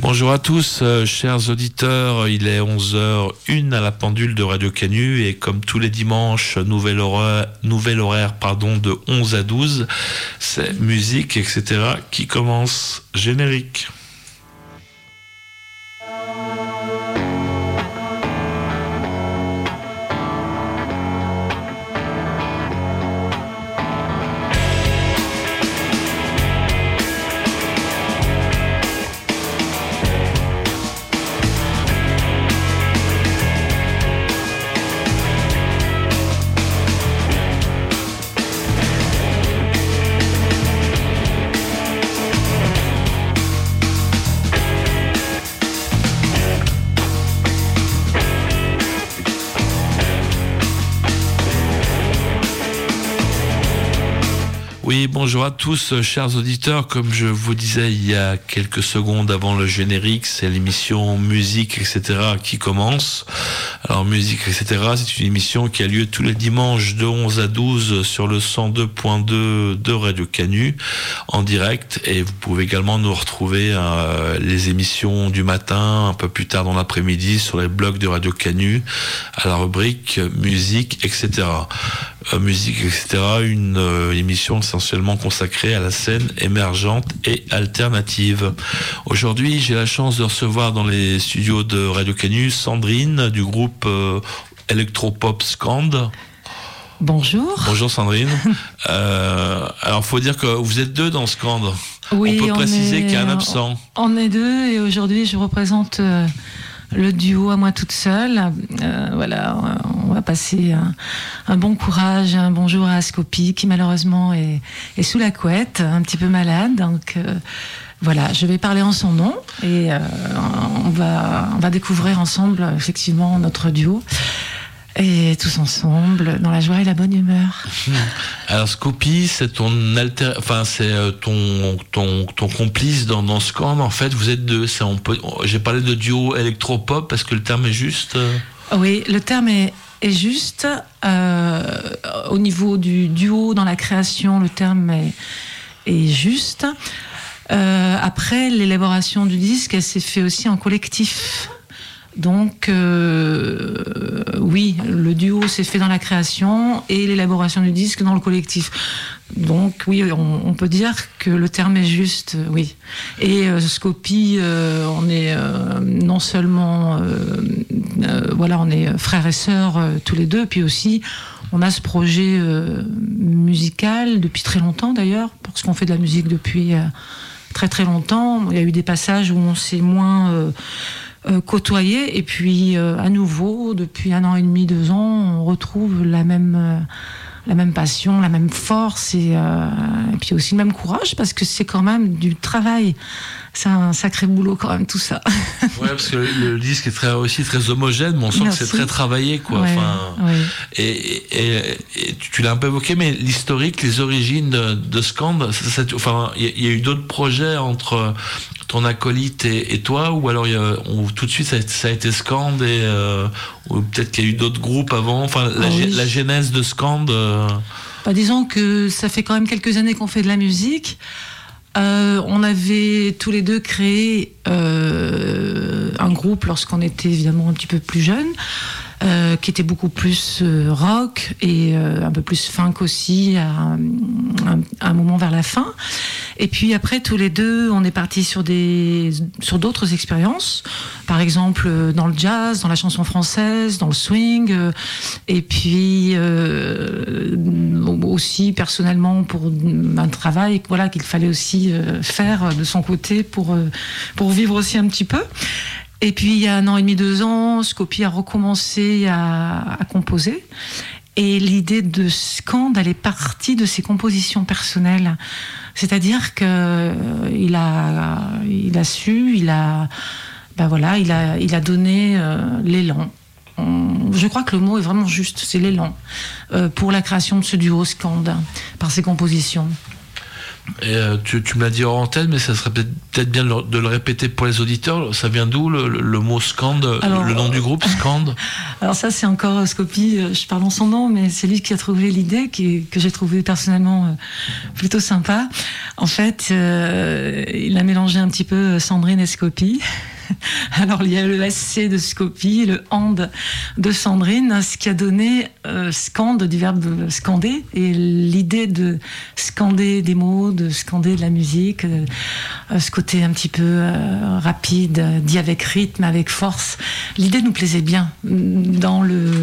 Bonjour à tous, chers auditeurs, il est 11h01 à la pendule de Radio Canu et comme tous les dimanches, nouvel horaire de 11 à 12, c'est musique, etc. qui commence. Générique. Oui, bonjour à tous, chers auditeurs. Comme je vous disais il y a quelques secondes avant le générique, c'est l'émission Musique, etc. qui commence. Alors, Musique, etc., c'est une émission qui a lieu tous les dimanches de 11 à 12 sur le 102.2 de Radio Canu, en direct. Et vous pouvez également nous retrouver les émissions du matin, un peu plus tard dans l'après-midi, sur les blogs de Radio Canu, à la rubrique Musique, etc. Musique, etc., une émission essentiellement consacrée à la scène émergente et alternative. Aujourd'hui, j'ai la chance de recevoir dans les studios de Radio Canu Sandrine du groupe Electropop Scand. Bonjour. Bonjour Sandrine. Alors, faut dire que vous êtes deux dans Scand. Oui, on peut préciser qu'il y a un absent. On est deux et aujourd'hui, je représente le duo à moi toute seule. Voilà, on va passer un bon courage, un bonjour à Scopie qui malheureusement est sous la couette, un petit peu malade. Donc voilà, je vais parler en son nom et on va découvrir ensemble effectivement notre duo. Et tous ensemble, dans la joie et la bonne humeur. Alors Scopie, c'est ton ton complice dans Scand. En fait, vous êtes deux. J'ai parlé de duo électropop parce que le terme est juste. Oui, le terme est juste. Au niveau du duo dans la création, le terme est juste. Après, l'élaboration du disque, elle s'est fait aussi en collectif. Donc, oui, le duo s'est fait dans la création et l'élaboration du disque dans le collectif. Donc, oui, on peut dire que le terme est juste, oui. Et Scopie, on est non seulement, voilà, on est frères et sœurs tous les deux, puis aussi, on a ce projet musical depuis très longtemps d'ailleurs, parce qu'on fait de la musique depuis très très longtemps. Il y a eu des passages où on s'est moins côtoyé et puis à nouveau depuis 1 an et demi, 2 ans on retrouve la même passion, la même force et puis aussi le même courage parce que c'est quand même du travail, c'est un sacré boulot quand même tout ça. Ouais, parce que le disque est aussi très homogène, mais on sent Merci. que c'est très travaillé quoi. Ouais, oui. Et tu l'as un peu évoqué, mais l'historique, les origines de Scand, il y a eu d'autres projets entre ton acolyte et toi, ou alors tout de suite ça a été Scand ou peut-être qu'il y a eu d'autres groupes avant. Enfin, la genèse de Scand. Disons que ça fait quand même quelques années qu'on fait de la musique. On avait tous les deux créé un groupe lorsqu'on était évidemment un petit peu plus jeunes, qui était beaucoup plus rock et un peu plus funk aussi à un moment vers la fin. Et puis après, tous les deux, on est partis sur d'autres expériences. Par exemple, dans le jazz, dans la chanson française, dans le swing. Et puis aussi personnellement pour un travail, voilà, qu'il fallait aussi faire de son côté pour vivre aussi un petit peu. Et puis il y a 1 an et demi, 2 ans, Scopie a recommencé à composer. Et l'idée de Scand, elle est partie de ses compositions personnelles. C'est-à-dire que il a donné l'élan. Je crois que le mot est vraiment juste, c'est l'élan pour la création de ce duo Scand par ses compositions. Et tu me l'as dit hors antenne, mais ça serait peut-être bien de le répéter pour les auditeurs. Ça vient d'où le mot Scande, le nom du groupe Scande? Alors ça, c'est encore Scopy, je parle en son nom, mais c'est lui qui a trouvé l'idée, que j'ai trouvé personnellement plutôt sympa. En fait, il a mélangé un petit peu Sandrine et Scopy. Alors il y a le SC de Scopy, le AND de Sandrine, ce qui a donné scande du verbe scander, et l'idée de scander des mots, de scander de la musique, ce côté un petit peu rapide, dit avec rythme, avec force. L'idée nous plaisait bien dans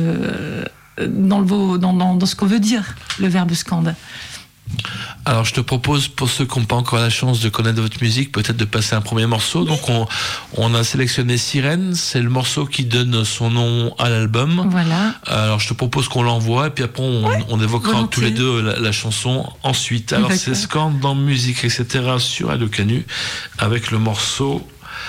ce qu'on veut dire, le verbe scande. Alors je te propose, pour ceux qui n'ont pas encore la chance de connaître votre musique, peut-être de passer un premier morceau. Donc on a sélectionné Sirène, c'est le morceau qui donne son nom à l'album. Voilà. Alors je te propose qu'on l'envoie et puis après on évoquera volontiers tous les deux la chanson ensuite. Alors d'accord. C'est Scande dans musique, etc. sur Radio Canu avec le morceau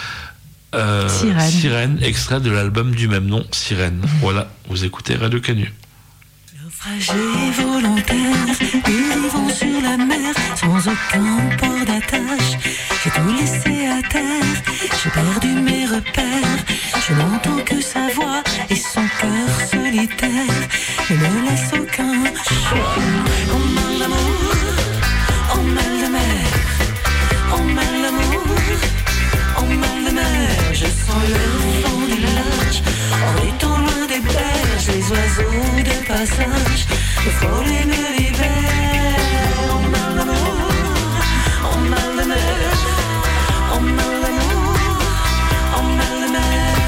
Sirène, extrait de l'album du même nom, Sirène. Voilà, vous écoutez Radio Canu. Naufragés volontaires, vivant sur la mer, sans aucun port d'attache. J'ai tout laissé à terre, j'ai perdu mes repères. Je n'entends que sa voix et son cœur solitaire ne me laisse aucun choix. En mal d'amour, en mal de mer, en mal d'amour, en mal de mer. Je sens le fond du large, en étant loin des berges, les oiseaux de passage me frôlent et me libèrent. En mal d'amour, en mal de mer, en mal d'amour, en mal de mer.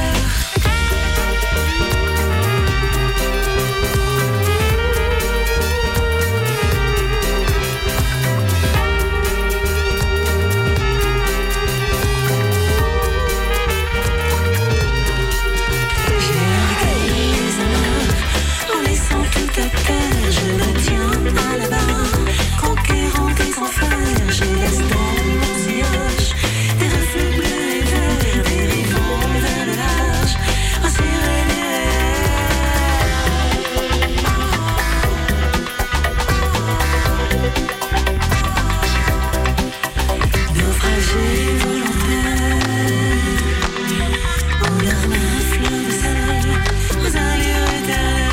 Je me tiens à la barre, conquérant des enfers. Je laisse dans mon sillage des reflets bleus et verts, dérivant vers le large, en sirène. Naufragés volontaires, aux larmes à fleurs de sel, aux allures éternelles.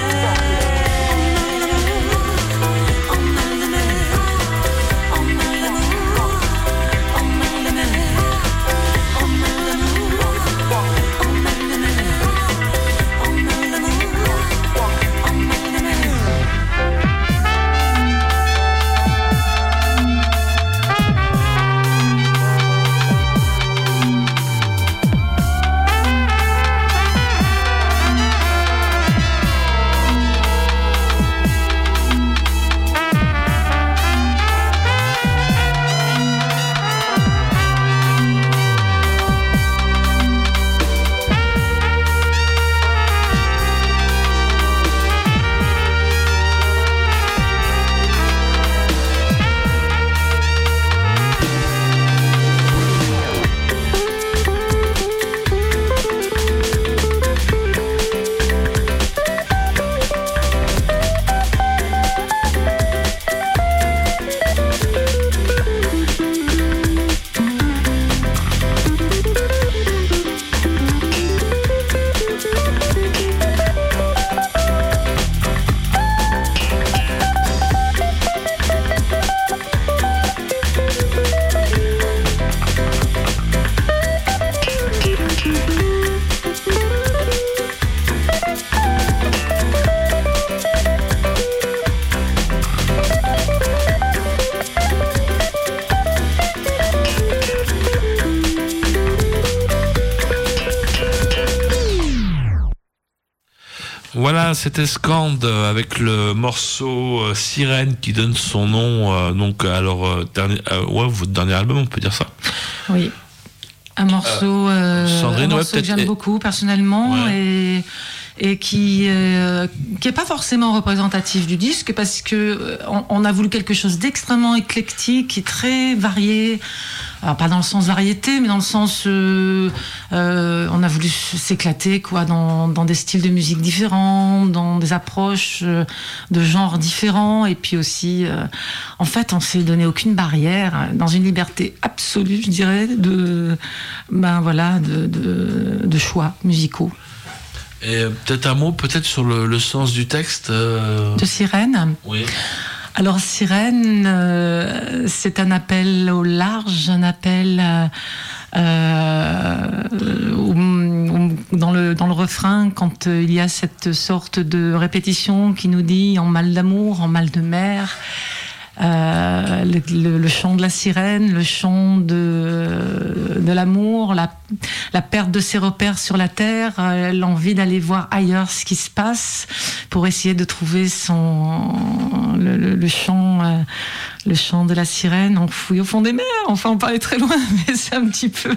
Voilà, c'était Scande avec le morceau Sirène qui donne son nom donc à leur votre dernier album, on peut dire ça. Oui, un morceau, Sandrine, que j'aime beaucoup personnellement, ouais. et qui est pas forcément représentatif du disque parce que on a voulu quelque chose d'extrêmement éclectique et très varié. Alors pas dans le sens variété, mais dans le sens on a voulu s'éclater quoi dans des styles de musique différents, dans des approches de genres différents, et puis aussi en fait on s'est donné aucune barrière, dans une liberté absolue, je dirais, de choix musicaux. Et peut-être un mot sur le sens du texte de Sirène. Oui. Alors Sirène, c'est un appel au large, un appel dans le refrain, quand il y a cette sorte de répétition qui nous dit en mal d'amour, en mal de mer. Le chant de la sirène, le chant de l'amour, la perte de ses repères sur la terre, l'envie d'aller voir ailleurs ce qui se passe pour essayer de trouver le chant de la sirène enfoui au fond des mers. Enfin, on parlait très loin, mais c'est un petit peu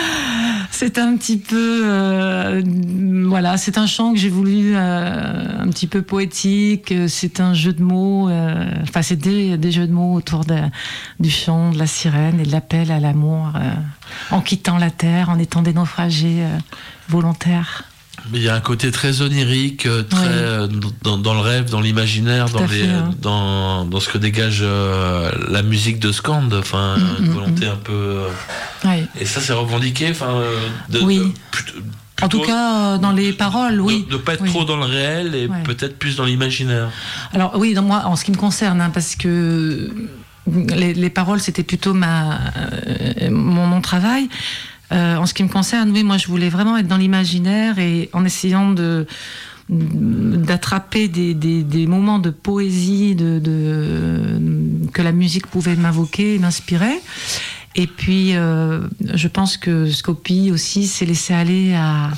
voilà, c'est un chant que j'ai voulu un petit peu poétique. C'est un jeu de mots, c'est des jeux de mots autour du chant de la sirène et de l'appel à l'amour en quittant la terre, en étant des naufragés volontaires. Mais il y a un côté très onirique, très dans le rêve, dans l'imaginaire, dans ce que dégage la musique de Skand, une volonté un peu. Et ça, c'est revendiqué, oui. En tout cas, dans les paroles, oui. De ne pas être trop dans le réel et peut-être plus dans l'imaginaire. Alors oui, moi, en ce qui me concerne, parce que les paroles, c'était plutôt mon travail. En ce qui me concerne, oui, moi, je voulais vraiment être dans l'imaginaire et en essayant d'attraper des moments de poésie que la musique pouvait m'invoquer et m'inspirer. Et puis, je pense que Scopie aussi s'est laissé aller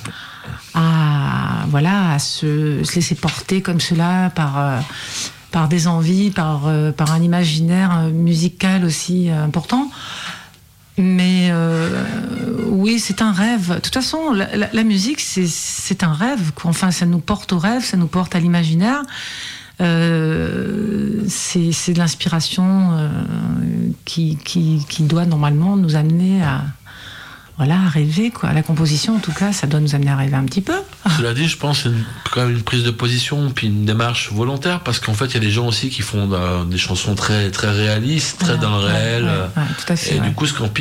à se laisser porter comme cela par des envies, par un imaginaire musical aussi important. Mais oui, c'est un rêve. De toute façon, la musique, c'est un rêve. Enfin, ça nous porte au rêve, ça nous porte à l'imaginaire. C'est de l'inspiration qui doit normalement nous amener à rêver, quoi. La composition, en tout cas, ça doit nous amener à rêver un petit peu. Cela dit, je pense que c'est quand même une prise de position puis une démarche volontaire, parce qu'en fait, il y a des gens aussi qui font des chansons très, très réalistes, très dans le réel. Tout à fait, et du coup, Skand,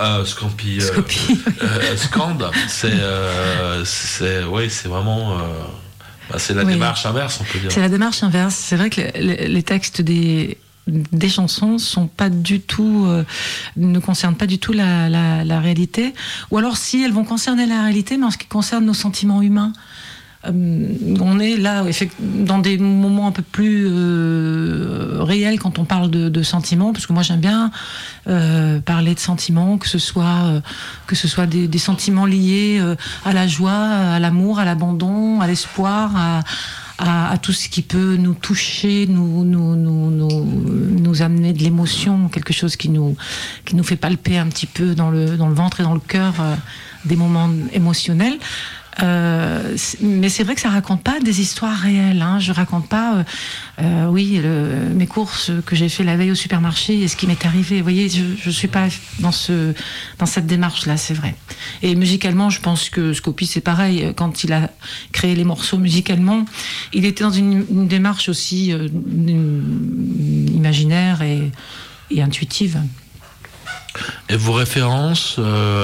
c'est vraiment... c'est la démarche inverse, on peut dire. C'est la démarche inverse. C'est vrai que les textes des chansons sont pas du tout, ne concernent pas du tout la réalité. Ou alors si elles vont concerner la réalité, mais en ce qui concerne nos sentiments humains. On est là dans des moments un peu plus réels quand on parle de sentiments, parce que moi j'aime bien parler de sentiments, que ce soit des sentiments liés à la joie, à l'amour, à l'abandon, à l'espoir, à tout ce qui peut nous toucher, nous amener de l'émotion, quelque chose qui nous fait palper un petit peu dans le ventre et dans le cœur des moments émotionnels. Mais c'est vrai que ça raconte pas des histoires réelles, hein. Je raconte pas mes courses que j'ai fait la veille au supermarché et ce qui m'est arrivé. Vous voyez, je suis pas dans cette démarche là, c'est vrai. Et musicalement, je pense que Scopie c'est pareil. Quand il a créé les morceaux musicalement, il était dans une démarche aussi imaginaire et intuitive. Et vos références,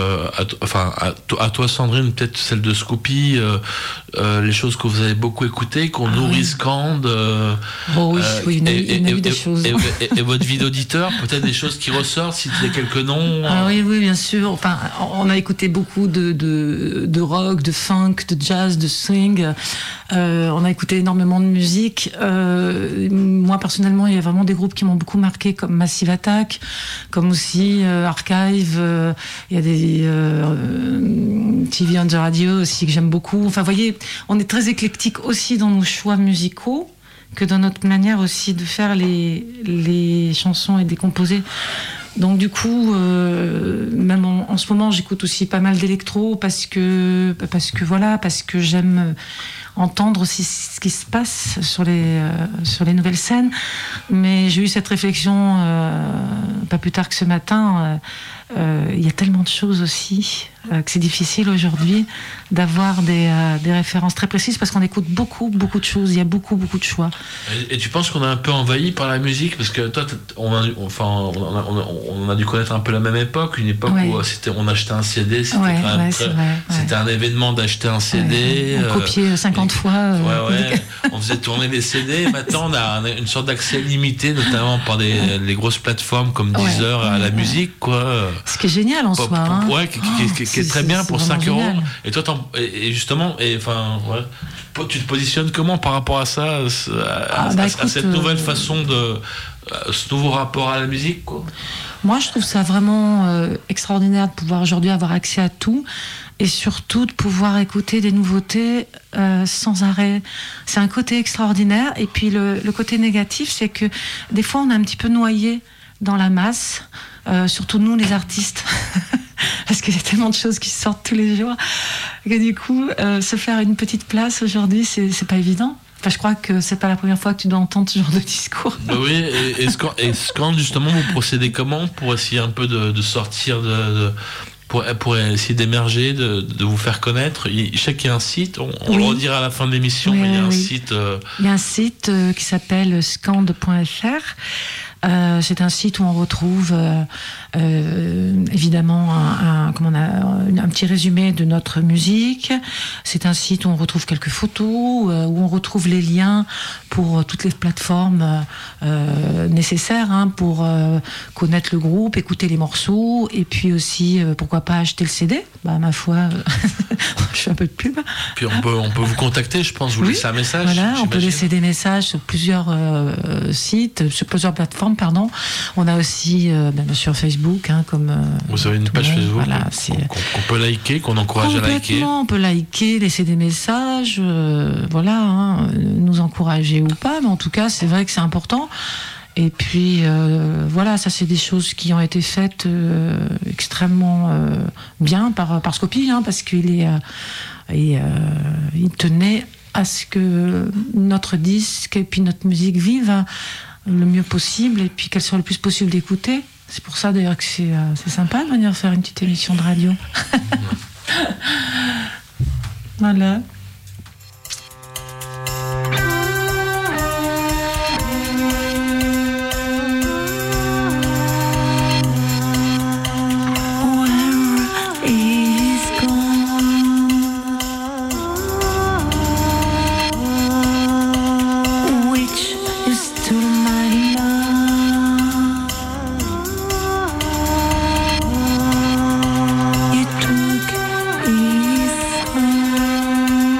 à toi Sandrine, peut-être celle de Scopie, les choses que vous avez beaucoup écoutées, qu'on nourrit Skand. Oui, il y a eu des choses. Et votre vie d'auditeur, peut-être des choses qui ressortent, citez quelques noms. Oui, bien sûr. Enfin, on a écouté beaucoup de rock, de funk, de jazz, de swing. On a écouté énormément de musique. Moi, personnellement, il y a vraiment des groupes qui m'ont beaucoup marqué, comme Massive Attack, comme aussi Archive. Il y a des TV on the Radio aussi que j'aime beaucoup. Enfin, vous voyez, on est très éclectique aussi dans nos choix musicaux, que dans notre manière aussi de faire les chansons et de les composer. Donc du coup, même en ce moment, j'écoute aussi pas mal d'électro parce que j'aime entendre aussi ce qui se passe sur les nouvelles scènes. Mais j'ai eu cette réflexion pas plus tard que ce matin. Il y a tellement de choses aussi que c'est difficile aujourd'hui d'avoir des références très précises parce qu'on écoute beaucoup de choses. Il y a beaucoup de choix. Et tu penses qu'on est un peu envahi par la musique parce que toi, on a dû connaître un peu la même époque, une époque où on achetait un CD, c'était un événement d'acheter un CD. On copiait 50 fois. On faisait tourner des CD. Et maintenant, on a une sorte d'accès limité, notamment par les grosses plateformes comme Deezer à la musique, quoi. Ce qui est génial en soi. Qui est très bien pour 5 euros. Génial. Et toi, justement, tu te positionnes comment par rapport à ça, à cette nouvelle façon ce nouveau rapport à la musique, quoi? Moi, je trouve ça vraiment extraordinaire de pouvoir aujourd'hui avoir accès à tout et surtout de pouvoir écouter des nouveautés sans arrêt. C'est un côté extraordinaire. Et puis le côté négatif, c'est que des fois, on est un petit peu noyé dans la masse. Surtout nous les artistes parce qu'il y a tellement de choses qui sortent tous les jours que du coup se faire une petite place aujourd'hui c'est pas évident. Enfin, je crois que c'est pas la première fois que tu dois entendre ce genre de discours. Oui, et quand justement vous procédez comment pour essayer un peu de sortir pour essayer d'émerger, de vous faire connaître? Je sais qu'il y a un site, on le redira à la fin de l'émission, mais il y a un site... Il y a un site qui s'appelle scand.fr. C'est un site où on retrouve évidemment un petit résumé de notre musique. C'est un site où on retrouve quelques photos, où on retrouve les liens pour toutes les plateformes nécessaires pour connaître le groupe, écouter les morceaux, et puis aussi pourquoi pas acheter le CD. Ma foi, je fais un peu de pub. Puis on peut vous contacter, je pense, vous laisser un message. Voilà, on peut laisser des messages sur plusieurs sites, sur plusieurs plateformes. On a aussi sur Facebook, comme vous avez une page Facebook qu'on peut liker, qu'on encourage à liker. On peut liker, laisser des messages, nous encourager ou pas, mais en tout cas, c'est vrai que c'est important. Et puis ça c'est des choses qui ont été faites extrêmement bien par Scopi, parce qu'il il tenait à ce que notre disque et puis notre musique vivent le mieux possible et puis qu'elle soit le plus possible d'écouter. C'est pour ça d'ailleurs que c'est sympa de venir faire une petite émission de radio. Voilà. You took his hand.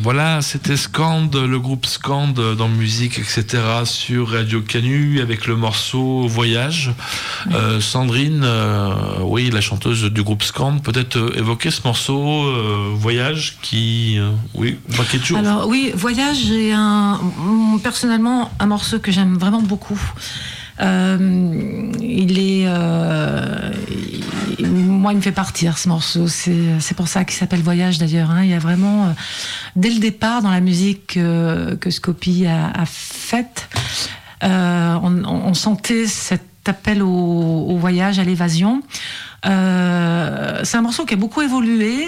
Voilà, c'était Scand, le groupe Scand dans musique, etc. sur Radio Canu avec le morceau Voyage. Sandrine, oui, la chanteuse du groupe Scand, peut-être évoquer ce morceau Voyage qui, oui, paquet de choses. Alors oui, Voyage est personnellement un morceau que j'aime vraiment beaucoup. Moi, il me fait partir ce morceau. C'est pour ça qu'il s'appelle Voyage d'ailleurs. Il y a vraiment, dès le départ, dans la musique que Scopie a faite, on sentait cet appel au voyage, à l'évasion. C'est un morceau qui a beaucoup évolué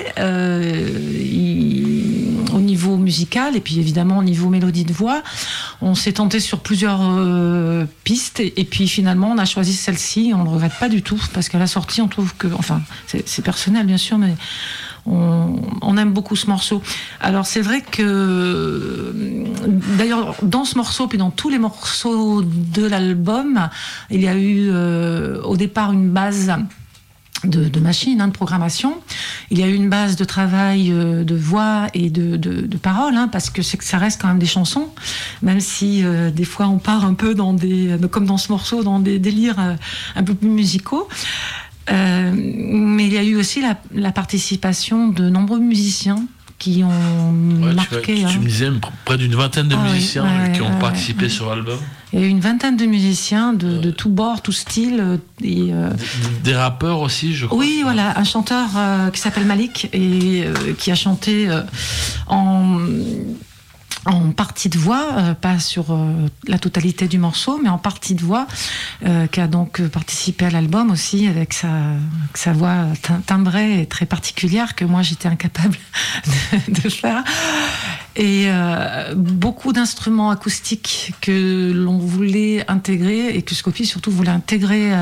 au niveau musical et puis évidemment au niveau mélodie de voix. On s'est tenté sur plusieurs pistes et puis finalement on a choisi celle-ci. On ne le regrette pas du tout parce qu'à la sortie on trouve que, enfin c'est personnel bien sûr, mais on aime beaucoup ce morceau. Alors c'est vrai que d'ailleurs dans ce morceau puis dans tous les morceaux de l'album, il y a eu au départ une base de machine, de programmation. Il y a eu une base de travail de voix et de paroles, parce que ça reste quand même des chansons, même si des fois on part un peu comme dans ce morceau, dans des délires un peu plus musicaux. Mais il y a eu aussi la participation de nombreux musiciens qui ont marqué. Tu me disais près d'une vingtaine de musiciens qui ont participé sur l'album. Il y a eu une vingtaine de musiciens de tous bords, tous styles. Des rappeurs aussi, je crois. Oui, voilà, un chanteur qui s'appelle Malik et qui a chanté en partie de voix, pas sur la totalité du morceau, mais en partie de voix, qui a donc participé à l'album aussi avec sa voix timbrée et très particulière que moi j'étais incapable de faire. Et beaucoup d'instruments acoustiques que l'on voulait intégrer et que Scopie surtout voulait intégrer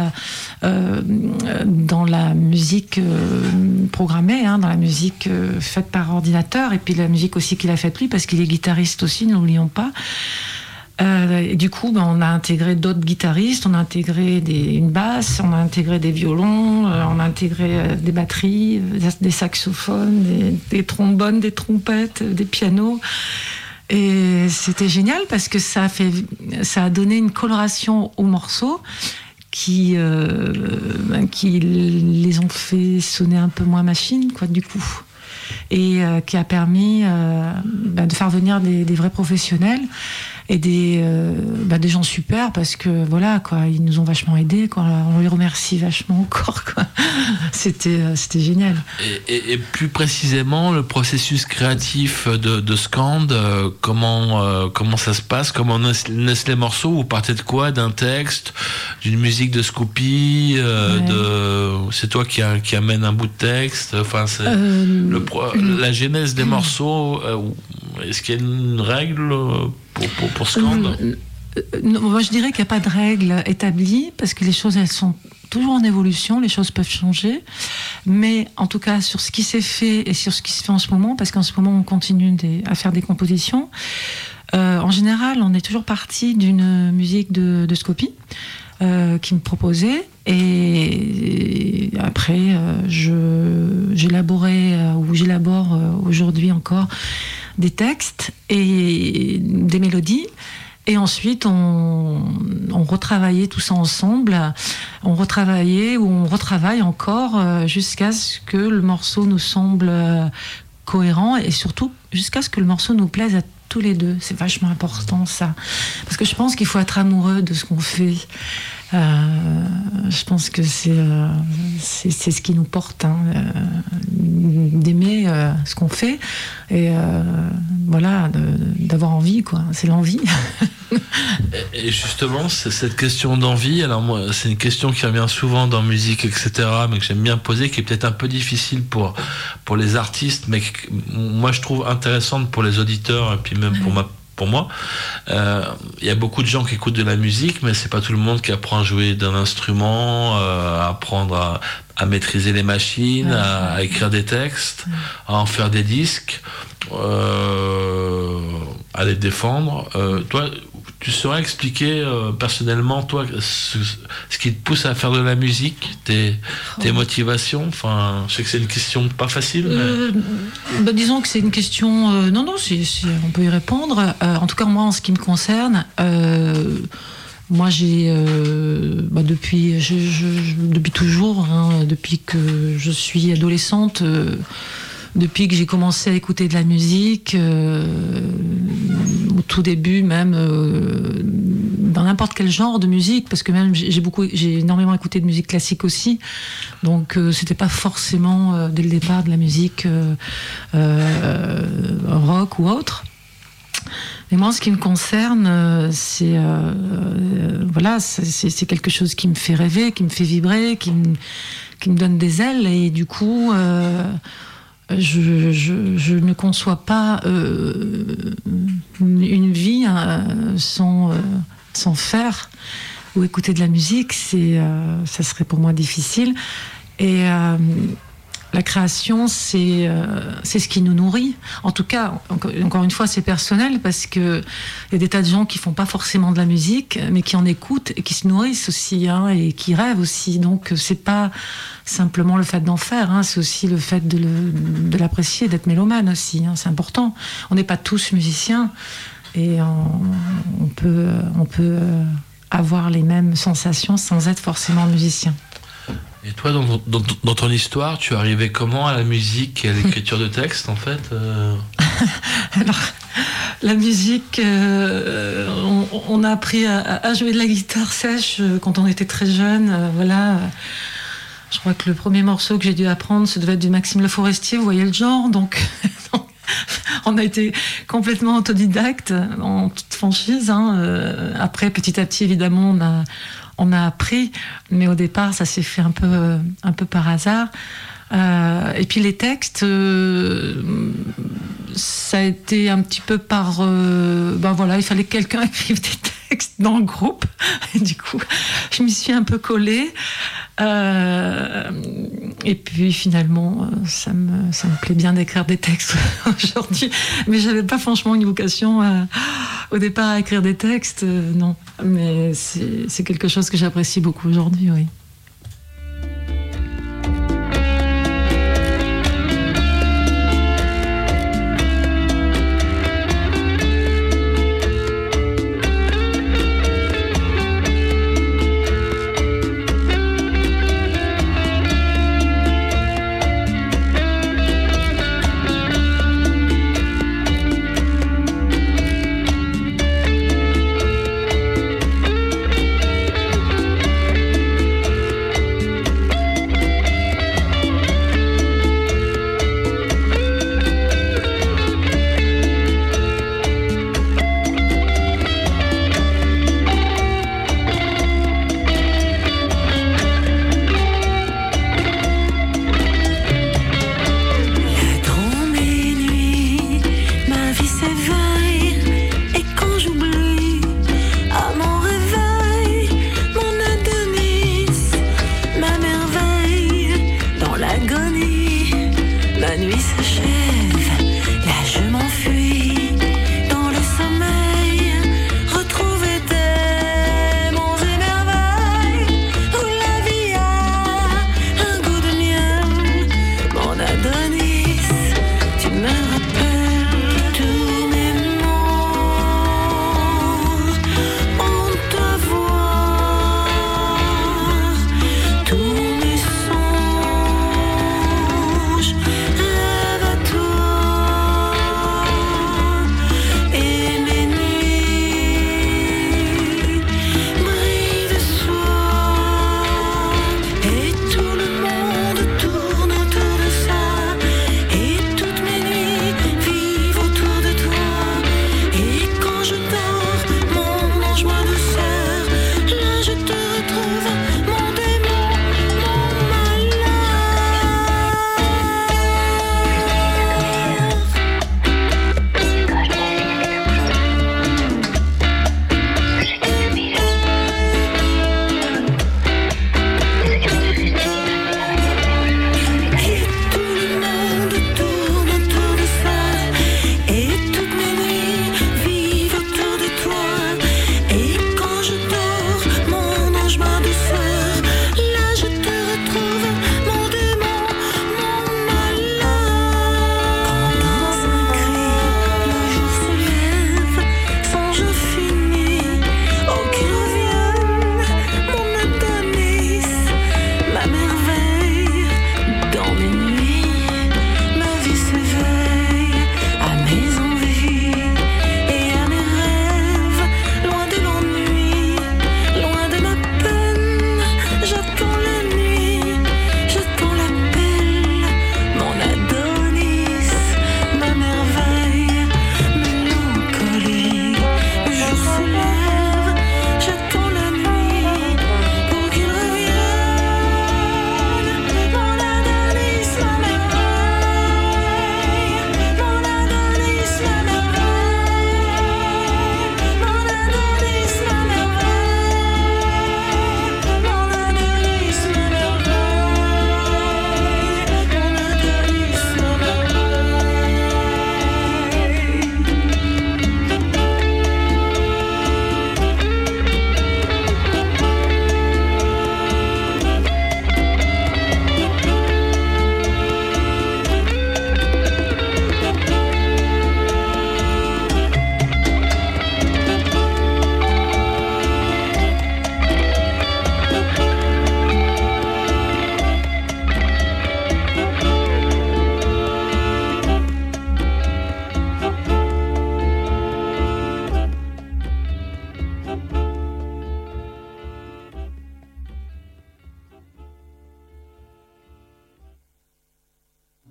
dans la musique programmée, dans la musique faite par ordinateur et puis la musique aussi qu'il a faite lui parce qu'il est guitariste aussi, n'oublions pas. Et du coup, on a intégré d'autres guitaristes, on a intégré une basse, on a intégré des violons, on a intégré des batteries, des saxophones, des trombones, des trompettes, des pianos. Et c'était génial parce que ça a donné une coloration aux morceaux qui les ont fait sonner un peu moins machine, du coup. Et qui a permis de faire venir des vrais professionnels et des gens super parce que voilà ils nous ont vachement aidés on les remercie vachement encore c'était génial. Et plus précisément le processus créatif de Scand, comment ça se passe, comment naissent les morceaux, vous partez de quoi, d'un texte, d'une musique de Scopie, c'est toi qui amène un bout de texte, la genèse des morceaux, est-ce qu'il y a une règle pour Scand? Moi, je dirais qu'il n'y a pas de règle établie parce que les choses, elles sont toujours en évolution, les choses peuvent changer. Mais en tout cas, sur ce qui s'est fait et sur ce qui se fait en ce moment, parce qu'en ce moment, on continue à faire des compositions, en général, on est toujours parti d'une musique de Scopie qui me proposait. Et après, j'élabore aujourd'hui encore des textes et des mélodies. Et ensuite, on retravaillait tout ça ensemble. On retravaille encore jusqu'à ce que le morceau nous semble cohérent et surtout jusqu'à ce que le morceau nous plaise à tous les deux. C'est vachement important, ça. Parce que je pense qu'il faut être amoureux de ce qu'on fait. Je pense que c'est ce qui nous porte, d'aimer ce qu'on fait et d'avoir envie, c'est l'envie. Et justement, c'est cette question d'envie. Alors moi, c'est une question qui revient souvent dans musique, etc., mais que j'aime bien poser, qui est peut-être un peu difficile pour les artistes, mais que moi je trouve intéressante pour les auditeurs et puis même pour moi. Il y a beaucoup de gens qui écoutent de la musique, mais c'est pas tout le monde qui apprend à jouer d'un instrument, à apprendre à maîtriser les machines, à écrire des textes, à en faire des disques, à les défendre. Toi, Tu saurais expliquer personnellement, toi, ce qui te pousse à faire de la musique, tes motivations? Enfin, je sais que c'est une question pas facile. Mais... disons que c'est une question... non, on peut y répondre. En tout cas, moi, en ce qui me concerne, moi, j'ai... depuis toujours, hein, depuis que je suis adolescente... depuis que j'ai commencé à écouter de la musique, au tout début même, dans n'importe quel genre de musique, parce que même j'ai énormément écouté de musique classique aussi, donc c'était pas forcément dès le départ de la musique rock ou autre. Mais moi, en ce qui me concerne, c'est quelque chose qui me fait rêver, qui me fait vibrer, qui me donne des ailes, et du coup... Je ne conçois pas une vie sans faire ou écouter de la musique. Ça serait pour moi difficile. Et la création, c'est ce qui nous nourrit. En tout cas, encore une fois, c'est personnel, parce que il y a des tas de gens qui font pas forcément de la musique, mais qui en écoutent et qui se nourrissent aussi, hein, et qui rêvent aussi. Donc c'est pas simplement le fait d'en faire, hein, c'est aussi le fait de l'apprécier, d'être mélomane aussi, hein, c'est important. On n'est pas tous musiciens, et on peut avoir les mêmes sensations sans être forcément musicien. Et toi, dans ton histoire, tu arrivais comment à la musique et à l'écriture de texte, en fait Alors, la musique, on a appris à jouer de la guitare sèche quand on était très jeune. Voilà. Je crois que le premier morceau que j'ai dû apprendre, ça devait être du Maxime Le Forestier, vous voyez le genre. Donc on a été complètement autodidacte, en toute franchise. Hein. Après, petit à petit, évidemment, on a appris, mais au départ, ça s'est fait un peu par hasard. Et puis les textes, ça a été un petit peu par... il fallait que quelqu'un écrive des textes dans le groupe. Et du coup, je m'y suis un peu collée. Et puis finalement, ça me plaît bien d'écrire des textes aujourd'hui. Mais j'avais pas franchement une vocation au départ à écrire des textes, non. Mais c'est quelque chose que j'apprécie beaucoup aujourd'hui, oui.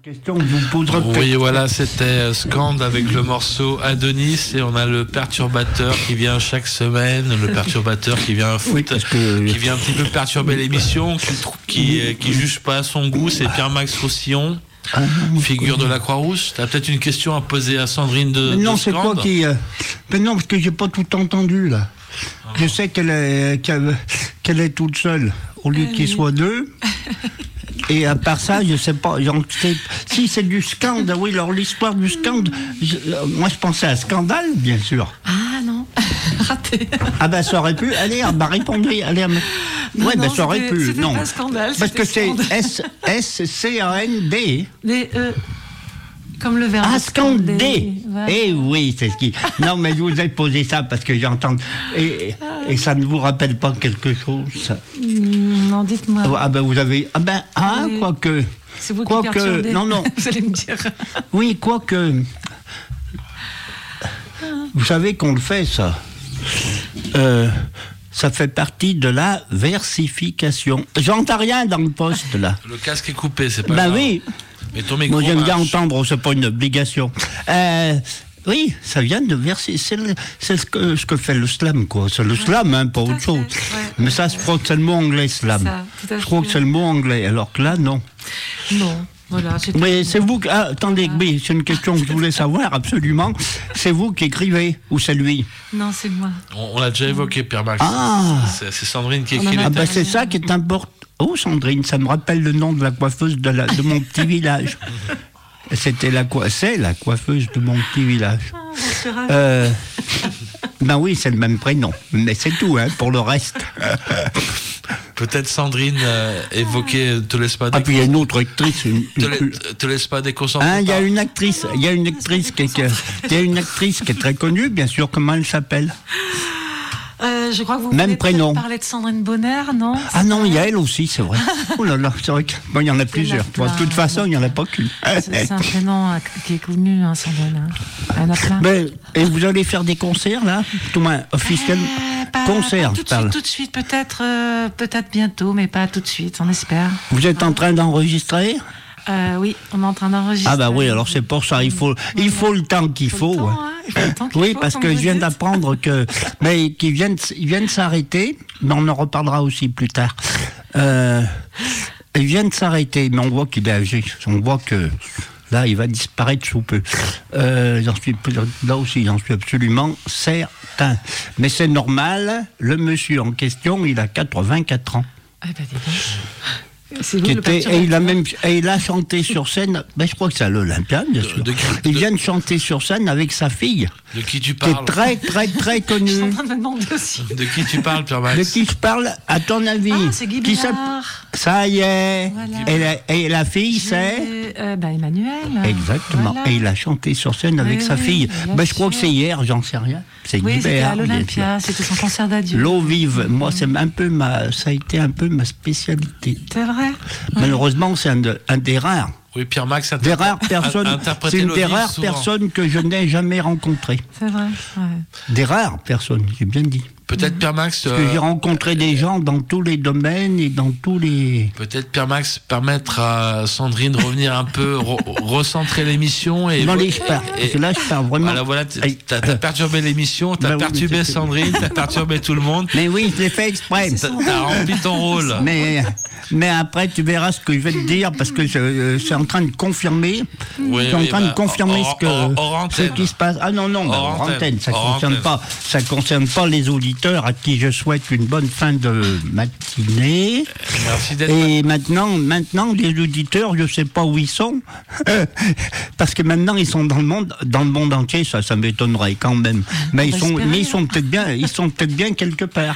question que vous poserez. Oui, voilà, c'était Scand avec le morceau Adonis, et on a le perturbateur qui vient chaque semaine, le perturbateur qui vient qui vient un petit peu perturber l'émission, qui juge pas à son goût, c'est Pierre-Max Roussillon. Figure de la Croix-Rouge. T'as peut-être une question à poser à Sandrine de Non, de c'est Scand. quoi qui... Mais non, parce que j'ai pas tout entendu, là. Je sais qu'elle est toute seule, au lieu qu'il soit deux. Et à part ça, je sais pas. Si c'est du Scand, oui, alors l'histoire du Scand, moi je pensais à Scandale, bien sûr. Ah non, raté. Ah ben ça aurait pu. Allez, répondez. Allez, ouais, ben ça aurait pu. C'était Non. pas Scandale. Parce que c'est Scandale. S-C-A-N-D. Des comme le verbe. Ah, Scandé. Voilà. Eh oui, c'est ce qui... Non, mais je vous ai posé ça parce que j'entends... Et ça ne vous rappelle pas quelque chose, ça? Non, dites-moi. Ah ben vous avez... Oui. Quoique... C'est vous qui perturbez. Non. Vous allez me dire. Oui, quoique... Vous savez qu'on le fait, ça. Ça fait partie de la versification. J'entends rien dans le poste, là. Le casque est coupé, c'est pas Ben grave. oui. Mais ton micro Moi, j'aime bien marche. entendre, c'est pas une obligation. Oui, ça vient de verser. C'est ce que fait le slam, quoi. C'est le slam, hein, pas tout à autre chose. fait, ouais. Mais ça, je crois que c'est le mot anglais, slam. Ça, tout à Je crois fait. que c'est le mot anglais, alors que là, non. Non, voilà. Mais c'est vous qui... attendez, oui, c'est une question que je voulais savoir, absolument. C'est vous qui écrivez, ou c'est lui? Non, c'est moi. On l'a déjà évoqué, Pierre-Max. Ah. C'est Sandrine qui On écrit en a les Ah ben textes. c'est ça qui est important. Oh Sandrine, ça me rappelle le nom de la coiffeuse de mon petit village. C'est la coiffeuse de mon petit village. Ben oui, c'est le même prénom, mais c'est tout, hein, pour le reste. Peut-être Sandrine évoquait Te laisse pas Ah puis il y a une autre actrice. te laisse pas déconcentrer. Hein, il y a une actrice qui est très connue, bien sûr. Comment elle s'appelle? Je crois que vous Même voulez prénom. parler de Sandrine Bonner, non? Ah non, il y a elle aussi, c'est vrai. Oh là là, c'est vrai qu'il y en a plusieurs. plein. De toute façon, il n'y en a pas qu'une. C'est un prénom qui est connu, hein, Sandrine. Il y en a plein. Ben, et vous allez faire des concerts, là? Tout moins officiellement. Concerts, je parle. Tout de suite, peut-être bientôt, mais pas tout de suite, on espère. Vous êtes en train d'enregistrer? Oui, on est en train d'enregistrer. Ah bah oui, alors c'est pour ça, il faut le temps qu'il faut. Ouais. Oui, parce que je viens d'apprendre mais qu'ils viennent s'arrêter, mais on en reparlera aussi plus tard. Ils viennent s'arrêter, mais on voit qu'il est âgé. On voit que là, il va disparaître sous peu. Là aussi, j'en suis absolument certain. Mais c'est normal, le monsieur en question, il a 84 ans. Ah bah dis donc. C'est vous, Et il a chanté sur scène, je crois que c'est à l'Olympia, bien sûr. Il vient de chanter sur scène avec sa fille. De qui tu Qui est parles? très, très, très connue. Je suis en train de me demander aussi. De qui tu parles, Pierre-Max? De qui je parle, à ton avis? Ah, c'est Guy Billard. Ça y est. Voilà. Et la fille, c'est Emmanuel. Exactement. Voilà. Et il a chanté sur scène avec Oui, sa oui, fille. bien Je crois que sûr. c'est hier, j'en sais rien. C'est Oui, Guy c'était à Billard, bien sûr. l'Olympia, c'était son concert d'adieu. L'eau vive, moi, ça a été un peu ma spécialité. C'est vrai. Malheureusement, c'est un des rares. Oui, Pierre-Max Des rares personnes, c'est une des rares personnes que je n'ai jamais rencontrées. C'est vrai. Ouais. Des rares personnes, j'ai bien dit. Peut-être Pierre-Max. Parce que j'ai rencontré des gens dans tous les domaines et dans tous les... Peut-être Pierre-Max permettre à Sandrine de revenir un peu, recentrer l'émission et. Non, je pars. Parce que là, je pars vraiment. Alors voilà, t'as perturbé l'émission, t'as Bah oui, perturbé mais c'est- Sandrine, t'as perturbé tout le monde. Mais oui, je l'ai fait exprès. T'as rempli ton rôle. Mais après, tu verras ce que je vais te dire parce que c'est en train de confirmer. Oui, C'est en train de confirmer hors ce qui se passe. Ah non, hors antenne, ça concerne pas les auditeurs à qui je souhaite une bonne fin de matinée. Merci d'être. Et maintenant, les auditeurs, je sais pas où ils sont, parce que maintenant ils sont dans le monde entier. Ça m'étonnerait quand même. Mais ils sont peut-être bien quelque part,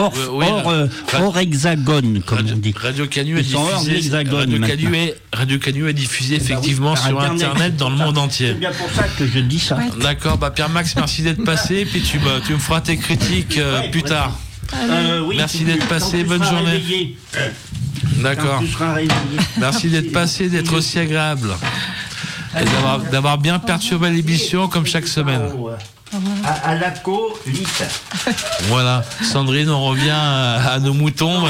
hors hexagone, comme on dit. Radio Canu est Ils sont hors diffusé. l'hexagone Radio Canu est diffusé effectivement Par sur Internet dans le monde entier. C'est bien pour ça que je dis ça. D'accord, Pierre-Max, merci d'être passé. Puis tu me feras tes critiques plus tard. Oui, Merci d'être passé, bonne journée. Réveillé. D'accord. Quand tu seras réveillé. Merci d'être passé, d'être aussi agréable. Et d'avoir bien perturbé l'émission comme chaque semaine. À l'ACO 8. Voilà. Sandrine, on revient à nos moutons.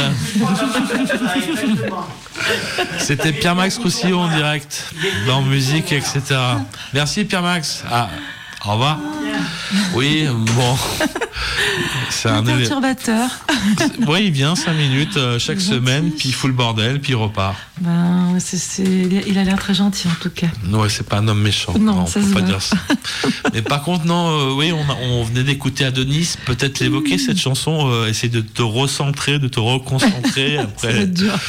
C'était Pierre-Max Roussillon en direct, dans musique, etc. Merci Pierre-Max. Au revoir. Oui, bon. C'est un perturbateur. Oui, il vient 5 minutes chaque semaine, puis il fout le bordel, puis il repart. Il a l'air très gentil en tout cas. Ouais, c'est pas un homme méchant. Non, on ça peut se pas voit. dire ça. Mais par contre, non, oui, on venait d'écouter Adonis. Peut-être l'évoquer cette chanson, essayer de te recentrer, de te reconcentrer. Après. Ça va être dur.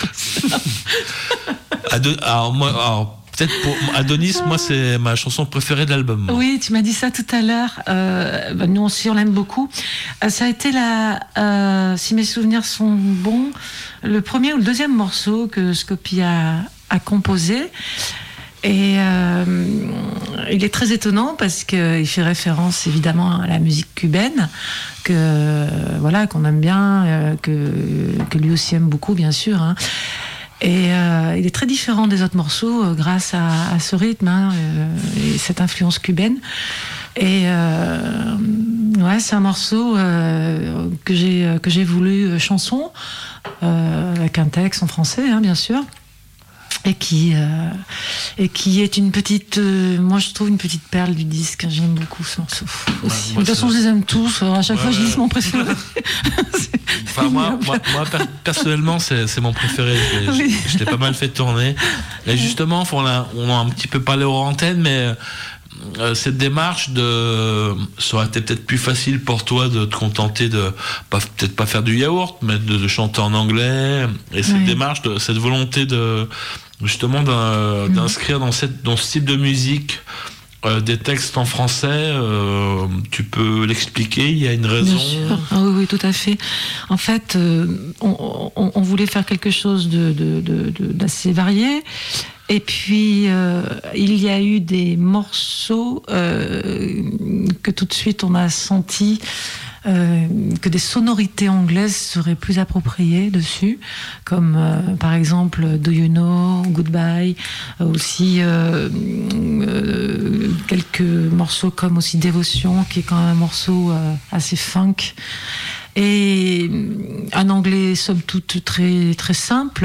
Alors, peut-être pour Adonis, moi, c'est ma chanson préférée de l'album. Oui, tu m'as dit ça tout à l'heure. Nous aussi, on l'aime beaucoup. Ça a été, si mes souvenirs sont bons, le premier ou le deuxième morceau que Scopie a composé. Et il est très étonnant parce qu'il fait référence évidemment à la musique cubaine, qu'on aime bien, que lui aussi aime beaucoup, bien sûr. Hein. Et il est très différent des autres morceaux grâce à ce rythme et cette influence cubaine. Et c'est un morceau que j'ai voulu chanson, avec un texte en français, hein, bien sûr. Et qui est une petite, moi je trouve une petite perle du disque. J'aime beaucoup ce morceau aussi. De toute façon, je les aime tous. À chaque fois, je dis c'est mon préféré. Enfin, moi, personnellement, c'est mon préféré. Je l'ai pas mal fait tourner. Et justement, on a un petit peu parlé hors antenne, mais cette démarche ça aurait été peut-être plus facile pour toi de te contenter de peut-être pas faire du yaourt, mais de chanter en anglais. Et cette démarche, cette volonté justement d'inscrire dans ce type de musique des textes en français, tu peux l'expliquer, il y a une raison? Bien sûr. Oui, tout à fait. En fait, on voulait faire quelque chose d'assez varié. Et puis, il y a eu des morceaux que tout de suite on a senti que des sonorités anglaises seraient plus appropriées dessus, comme par exemple Do You Know, Goodbye, aussi quelques morceaux comme aussi Dévotion, qui est quand même un morceau assez funk. Et un anglais somme toute très très simple,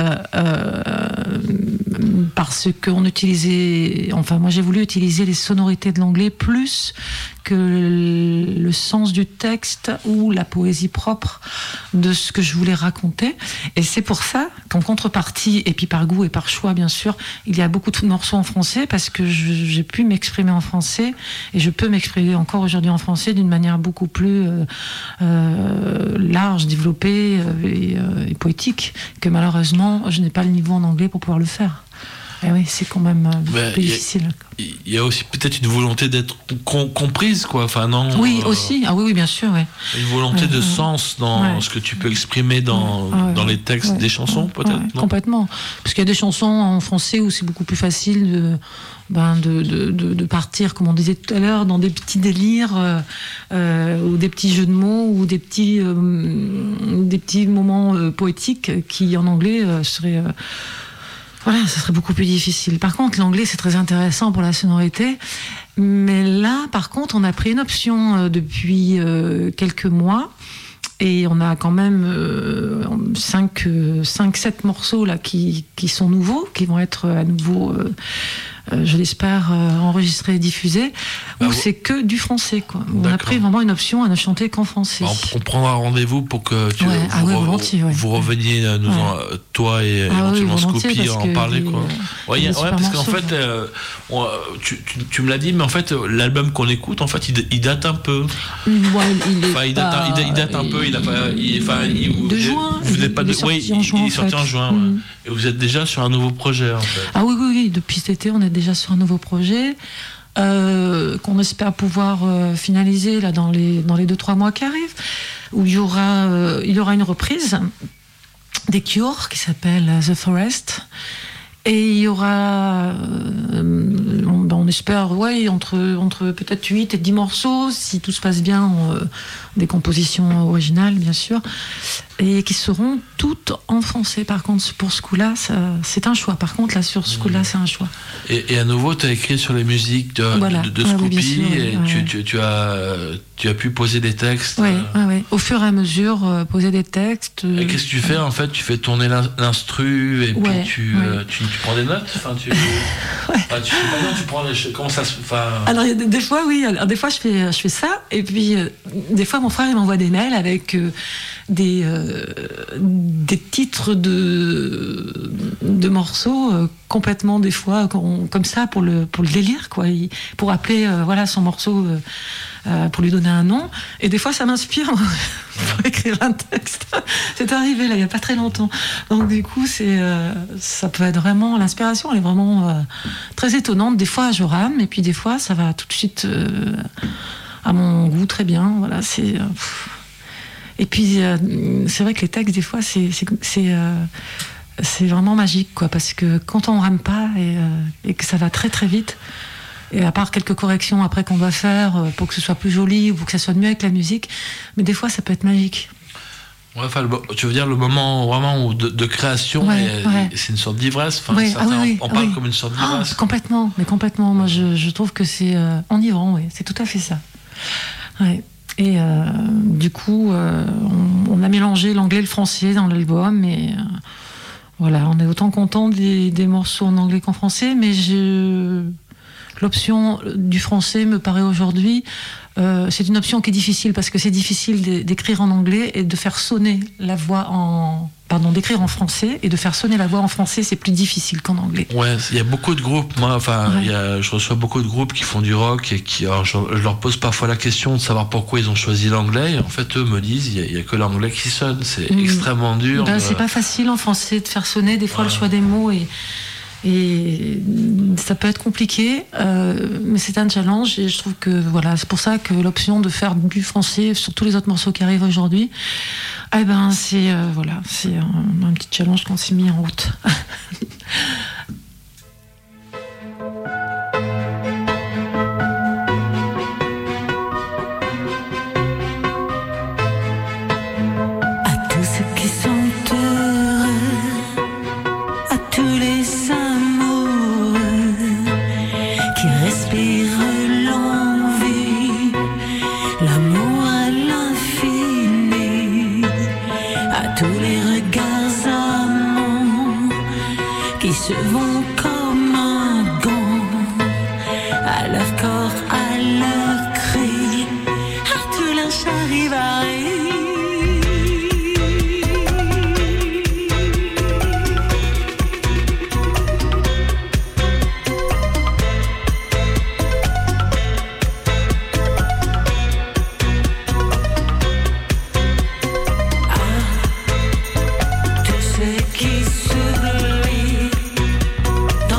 parce qu'on utilisait, enfin moi j'ai voulu utiliser les sonorités de l'anglais plus que le sens du texte ou la poésie propre de ce que je voulais raconter. Et c'est pour ça qu'en contrepartie, et puis par goût et par choix bien sûr, il y a beaucoup de morceaux en français, parce que j'ai pu m'exprimer en français, et je peux m'exprimer encore aujourd'hui en français d'une manière beaucoup plus large, développée et poétique, que malheureusement je n'ai pas le niveau en anglais pour pouvoir le faire. Et oui, c'est quand même plus difficile. Il y a aussi peut-être une volonté d'être comprise, quoi. Enfin, non. Oui, aussi. Ah oui, bien sûr, ouais. Une volonté de sens dans ce que tu peux exprimer dans les textes des chansons, peut-être. Non, complètement. Parce qu'il y a des chansons en français où c'est beaucoup plus facile de partir, comme on disait tout à l'heure, dans des petits délires ou des petits jeux de mots ou des petits moments poétiques qui en anglais seraient ça serait beaucoup plus difficile. Par contre, l'anglais, c'est très intéressant pour la sonorité. Mais là, par contre, on a pris une option depuis quelques mois. Et on a quand même 5-7 morceaux là, qui sont nouveaux, qui vont être à nouveau, je l'espère, enregistrés et diffusés, où c'est que du français, quoi. On a pris vraiment une option à ne chanter qu'en français. On prendra rendez-vous pour que vous reveniez, toi et éventuellement Scopie, en parler. Parce qu'en fait, tu me l'as dit, mais en fait, l'album qu'on écoute, en fait, il date un peu. Il date un peu. Il est sorti en juin. Et vous êtes déjà sur un nouveau projet, en fait. Ah oui, depuis cet été, on est déjà sur un nouveau projet qu'on espère pouvoir finaliser là dans les 2-3 mois qui arrivent, où il y aura une reprise des Cure qui s'appelle The Forest. Et il y aura, on espère, entre peut-être 8 et 10 morceaux, si tout se passe bien, des compositions originales, bien sûr. et qui seront toutes en français. Par contre, pour ce coup-là, c'est un choix. Par contre, là, sur ce coup-là, c'est un choix. Et à nouveau, tu as écrit sur les musiques de Scoopy, sûr, et tu as pu poser des textes. Oui, au fur et à mesure, poser des textes. Et qu'est-ce que tu fais en fait? Tu fais tourner l'instru et puis tu prends des notes. Enfin, tu prends comment ça se. Alors des fois, oui. Alors, des fois, je fais ça, et puis des fois, mon frère il m'envoie des mails avec des titres de morceaux complètement des fois comme ça pour le délire, quoi, pour appeler son morceau. Pour lui donner un nom, et des fois ça m'inspire pour écrire un texte. C'est arrivé là il n'y a pas très longtemps, donc du coup ça peut être vraiment, l'inspiration elle est vraiment très étonnante. Des fois je rame, et puis des fois ça va tout de suite à mon goût très bien, voilà. Et puis c'est vrai que les textes des fois c'est vraiment magique, quoi, parce que quand on rame pas et que ça va très très vite, et à part quelques corrections après qu'on doit faire pour que ce soit plus joli ou pour que ça soit mieux avec la musique, mais des fois ça peut être magique. Ouais, tu veux dire le moment vraiment de création, c'est une sorte d'ivresse. On parle comme une sorte d'ivresse. Complètement. Moi je trouve que c'est enivrant, c'est tout à fait ça. Ouais. Et du coup, on a mélangé l'anglais et le français dans l'album, et voilà, on est autant content des morceaux en anglais qu'en français, mais l'option du français me paraît aujourd'hui, c'est une option qui est difficile, parce que c'est difficile d'écrire en anglais et de faire sonner la voix d'écrire en français et de faire sonner la voix en français, c'est plus difficile qu'en anglais. Ouais, il y a beaucoup de groupes, je reçois beaucoup de groupes qui font du rock et alors je leur pose parfois la question de savoir pourquoi ils ont choisi l'anglais, et en fait eux me disent il y a que l'anglais qui sonne, c'est extrêmement dur. C'est pas facile en français de faire sonner des fois le choix des mots, et ça peut être compliqué, mais c'est un challenge, et je trouve que c'est pour ça que l'option de faire du français sur tous les autres morceaux qui arrivent aujourd'hui, c'est un petit challenge qu'on s'est mis en route. À tous ceux qui sont heureux, à tous les respire l'envie, l'amour à l'infini, à tous les regards amants qui se vont comme un gant, à leur corps, à leur cri, à tous leurs charivaris. Qui s'oublie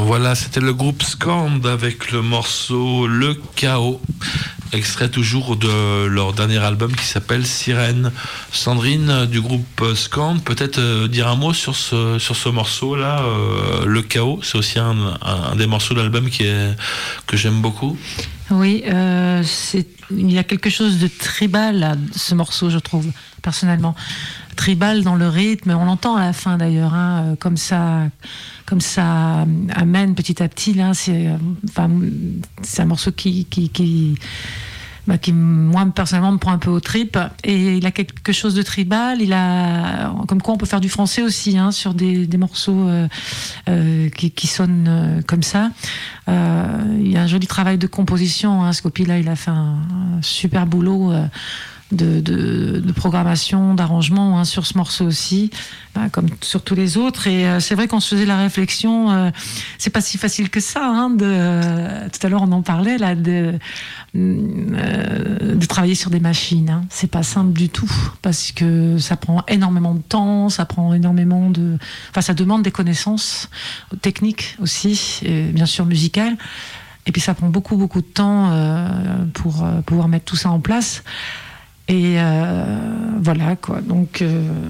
Voilà, c'était le groupe Scand avec le morceau Le Chaos, extrait toujours de leur dernier album qui s'appelle Sirène. Sandrine du groupe Scand, peut-être dire un mot sur ce morceau-là, Le Chaos. C'est aussi un des morceaux de l'album que j'aime beaucoup. Oui, il y a quelque chose de tribal à ce morceau, je trouve, personnellement. Tribal dans le rythme, on l'entend à la fin d'ailleurs, hein, comme ça amène petit à petit. Là, c'est un morceau qui moi personnellement me prend un peu aux tripes, et il a quelque chose de tribal. Comme quoi on peut faire du français aussi, hein, sur des morceaux qui sonnent comme ça. Il y a un joli travail de composition, hein. Scopi là, il a fait un super boulot de programmation, d'arrangement, hein, sur ce morceau aussi, comme sur tous les autres. Et c'est vrai qu'on se faisait la réflexion, c'est pas si facile que ça, hein, tout à l'heure on en parlait là, de travailler sur des machines, hein. C'est pas simple du tout, parce que ça prend énormément de temps, ça demande des connaissances techniques aussi, et bien sûr musicales, et puis ça prend beaucoup de temps pour pouvoir mettre tout ça en place. Et voilà quoi, donc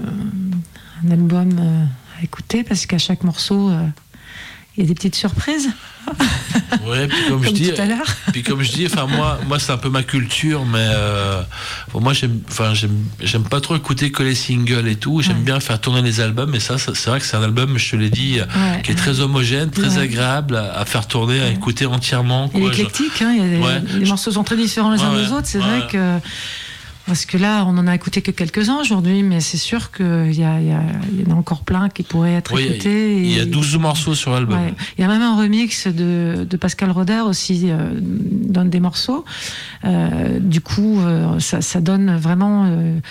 un album à écouter, parce qu'à chaque morceau il y a des petites surprises. Ouais, puis comme je dis, enfin moi c'est un peu ma culture, mais moi j'aime pas trop écouter que les singles et tout. J'aime bien faire tourner les albums, et ça c'est vrai que c'est un album, je te l'ai dit, qui est très homogène, très agréable à faire tourner, à écouter entièrement. Il est éclectique, hein, les morceaux sont très différents les uns des autres. C'est vrai que parce que là, on en a écouté que quelques-uns aujourd'hui, mais c'est sûr qu'il y en a encore plein qui pourraient être écoutés. Il y a 12 morceaux sur l'album. Ouais. Il y a même un remix de Pascal Roder aussi, d'un des morceaux. Du coup, ça donne vraiment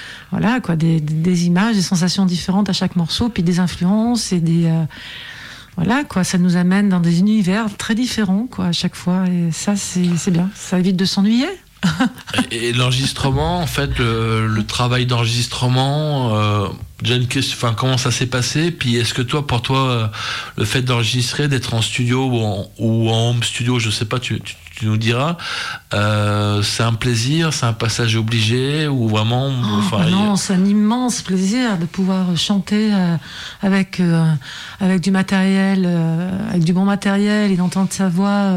des images, des sensations différentes à chaque morceau, puis des influences et ça nous amène dans des univers très différents, quoi, à chaque fois. Et ça, c'est bien. Ça évite de s'ennuyer. Et l'enregistrement, en fait, le travail d'enregistrement, comment ça s'est passé? Puis est-ce que pour toi, le fait d'enregistrer, d'être en studio ou en home studio, je sais pas, tu nous diras, c'est un plaisir, c'est un passage obligé, ou vraiment non, c'est un immense plaisir de pouvoir chanter avec du matériel, avec du bon matériel, et d'entendre sa voix,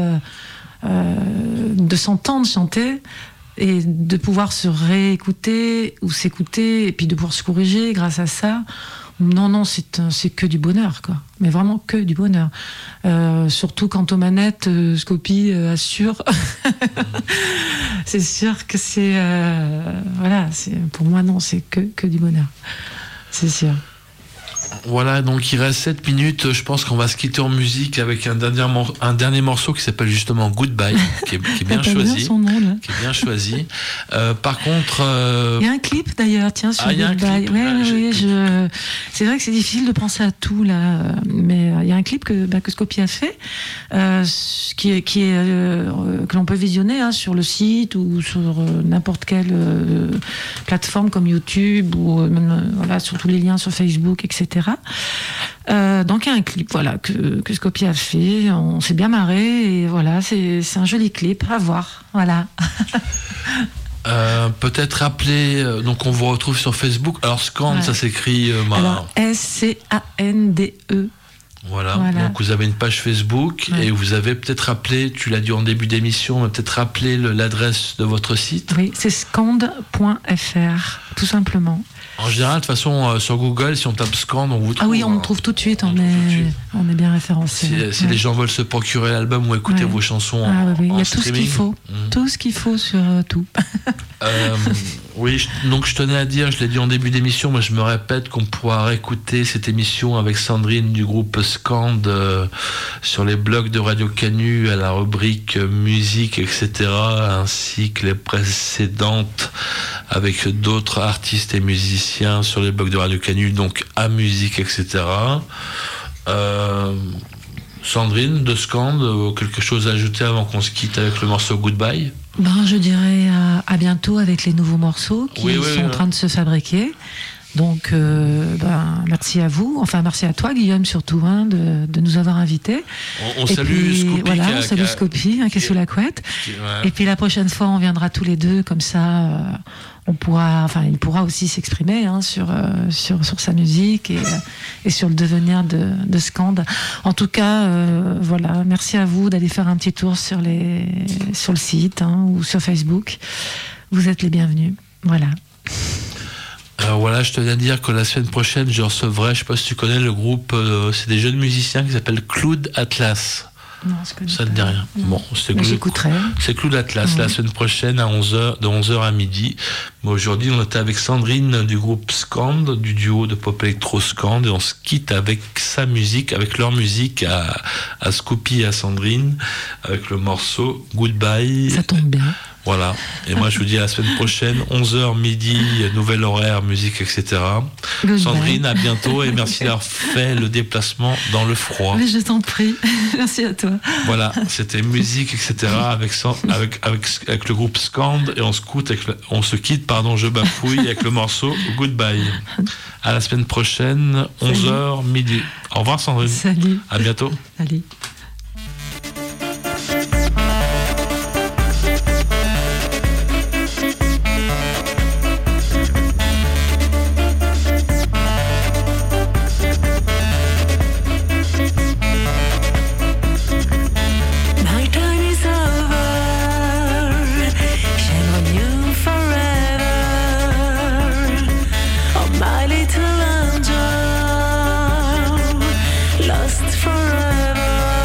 de s'entendre chanter, et de pouvoir se réécouter ou s'écouter, et puis de pouvoir se corriger grâce à ça. Non, c'est que du bonheur, quoi. Mais vraiment que du bonheur. Surtout quand aux manettes, Scopi assure. C'est sûr que pour moi, non, c'est que du bonheur. C'est sûr. Voilà, donc il reste 7 minutes. Je pense qu'on va se quitter en musique avec un dernier morceau qui s'appelle justement Goodbye, qui est bien choisi. Bien son nom, là. Qui est bien choisi. Par contre, il y a un clip d'ailleurs, tiens, sur Goodbye. C'est vrai que c'est difficile de penser à tout là, mais il y a un clip que Scopi a fait, que l'on peut visionner, hein, sur le site ou sur n'importe quelle plateforme comme YouTube, ou même sur tous les liens sur Facebook, etc. Donc il y a un clip, que Scopi a fait. On s'est bien marré, et voilà, c'est un joli clip à voir. Voilà. Peut-être rappeler, donc on vous retrouve sur Facebook. Alors Scand, ça s'écrit alors SCANDE. Voilà, donc vous avez une page Facebook, et vous avez peut-être rappelé, tu l'as dit en début d'émission, mais peut-être rappeler l'adresse de votre site. Oui, c'est scand.fr, tout simplement. En général, de toute façon, sur Google, si on tape Scand, on vous trouve. Ah oui, on nous trouve tout de suite, on est bien référencé. Si les gens veulent se procurer l'album ou écouter vos chansons en il y a streaming. Tout ce qu'il faut, tout ce qu'il faut sur tout. Oui, donc je tenais à dire, je l'ai dit en début d'émission, mais je me répète qu'on pourra réécouter cette émission avec Sandrine du groupe Scand sur les blogs de Radio Canu à la rubrique musique, etc., ainsi que les précédentes avec d'autres artistes et musiciens sur les blogs de Radio Canu, donc à musique, etc. Sandrine de Scand, quelque chose à ajouter avant qu'on se quitte avec le morceau Goodbye? Je dirais à bientôt avec les nouveaux morceaux qui sont en train de se fabriquer. Donc, merci à vous. Enfin, merci à toi, Guillaume, surtout, de nous avoir invités. On salue Scoopy. Voilà, on salue Scoopy, qui est sous la couette. Et puis la prochaine fois, on viendra tous les deux, comme ça, il pourra aussi s'exprimer sur sa musique et sur le devenir de Scande. En tout cas, voilà, merci à vous d'aller faire un petit tour sur le site ou sur Facebook. Vous êtes les bienvenus. Voilà. Alors voilà, je tenais à dire que la semaine prochaine, je recevrai, je ne sais pas si tu connais le groupe, c'est des jeunes musiciens qui s'appellent Cloud Atlas. Non, je connais ça ne dit rien. Bon, j'écouterai. C'est Cloud Atlas, la semaine prochaine à 11h, de 11h à midi. Mais aujourd'hui, on était avec Sandrine du groupe Scande, du duo de pop électro Scande, et on se quitte avec sa musique, avec leur musique à Scoopy et à Sandrine, avec le morceau Goodbye. Ça tombe bien. Voilà. Et moi, je vous dis à la semaine prochaine, 11h, midi, nouvel horaire, musique, etc. Goodbye. Sandrine, à bientôt et merci d'avoir fait le déplacement dans le froid. Mais je t'en prie. Merci à toi. Voilà. C'était musique, etc. avec le groupe Scande et on se quitte, je bafouille avec le morceau Goodbye. À la semaine prochaine, 11h, midi. Au revoir, Sandrine. Salut. À bientôt. Salut. Lost forever.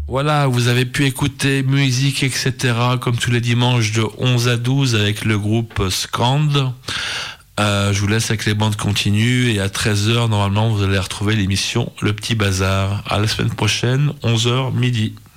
Voilà, vous avez pu écouter musique, etc., comme tous les dimanches de 11 à 12 avec le groupe Scand. Je vous laisse avec les bandes continues et à 13h, normalement, vous allez retrouver l'émission Le Petit Bazar. À la semaine prochaine, 11h midi.